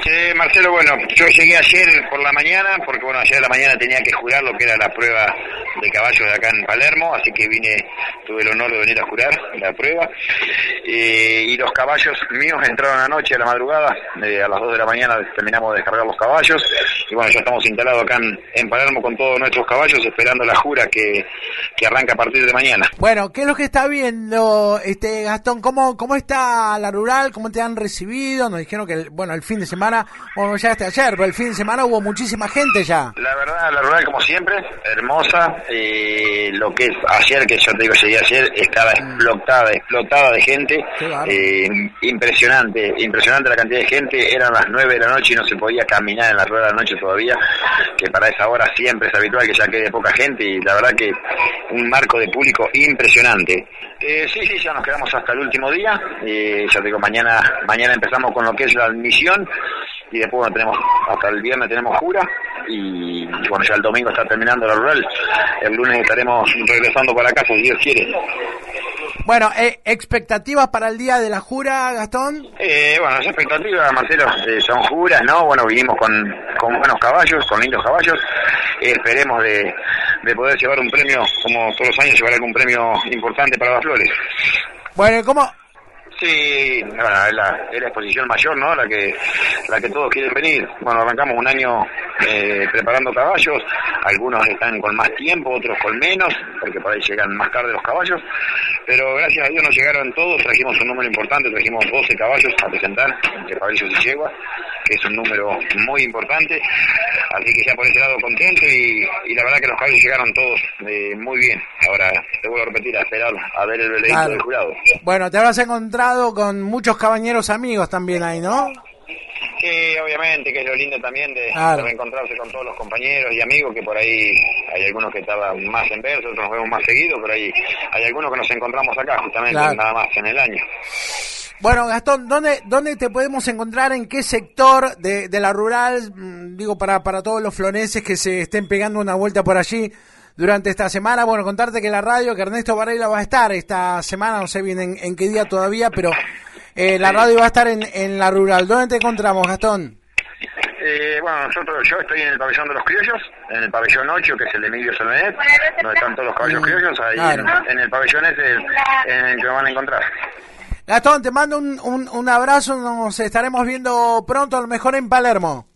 Marcelo, bueno, yo llegué ayer por la mañana, porque bueno, ayer a la mañana tenía que jurar lo que era la prueba de caballos de acá en Palermo, así que tuve el honor de venir a jurar la prueba, y los caballos míos entraron anoche a la madrugada, a las 2 de la mañana terminamos de descargar los caballos, y bueno, ya estamos instalados acá en Palermo con todos nuestros caballos, esperando la jura que arranca a partir de mañana. Bueno, ¿qué es lo que está viendo, Gastón? ¿Cómo está la rural? ¿Cómo te han recibido? Nos dijeron que, el fin de semana, bueno, ya hasta ayer, pero el fin de semana hubo muchísima gente ya. La verdad, la rural como siempre, hermosa, lo que es ayer, que yo te digo, llegué ayer, estaba explotada de gente, impresionante la cantidad de gente, eran las 9 de la noche y no se podía caminar en la rueda de la noche todavía, que para esa hora siempre es habitual que ya quede poca gente, y la verdad que un marco de público impresionante. Sí, ya nos quedamos hasta el último día, ya te digo, mañana empezamos con lo que es la admisión, y después bueno, tenemos hasta el viernes tenemos jura, y bueno, ya el domingo está terminando la rural, el lunes estaremos regresando para casa si Dios quiere. Bueno, ¿expectativas para el día de la jura, Gastón? Bueno, las expectativas, Marcelo, son juras, ¿no? Bueno, vinimos con buenos caballos, con lindos caballos, esperemos de poder llevar un premio, como todos los años, llevar algún premio importante para las flores. Bueno, ¿cómo? Sí, bueno, es la exposición mayor, ¿no? La que todos quieren venir. Bueno, arrancamos un año preparando caballos, algunos están con más tiempo, otros con menos, porque por ahí llegan más tarde los caballos, pero gracias a Dios nos llegaron todos, trajimos un número importante, trajimos 12 caballos a presentar, de caballos y yeguas, que es un número muy importante, así que ya por ese lado contento, y la verdad que los caballos llegaron todos muy bien. Ahora, te vuelvo a repetir, a esperar a ver el veredicto del jurado. Bueno, te habrás encontrado con muchos caballeros amigos también ahí, ¿no? Sí, obviamente, que es lo lindo también de encontrarse con todos los compañeros y amigos, que por ahí hay algunos que estaban más en verso, otros nos vemos más seguido, pero hay algunos que nos encontramos acá, justamente, nada más en el año. Bueno, Gastón, ¿dónde te podemos encontrar? ¿En qué sector de la rural? Digo, para todos los florenses que se estén pegando una vuelta por allí durante esta semana. Bueno, contarte que la radio, que Ernesto Varela va a estar esta semana, no sé bien en qué día todavía, pero la radio va a estar en la rural. ¿Dónde te encontramos, Gastón? Bueno, yo estoy en el pabellón de los criollos, en el pabellón 8, que es el de Emilio Solmenet, donde están todos los caballos criollos, ahí en el pabellón ese en el que me van a encontrar. Gastón, te mando un abrazo, nos estaremos viendo pronto, a lo mejor en Palermo.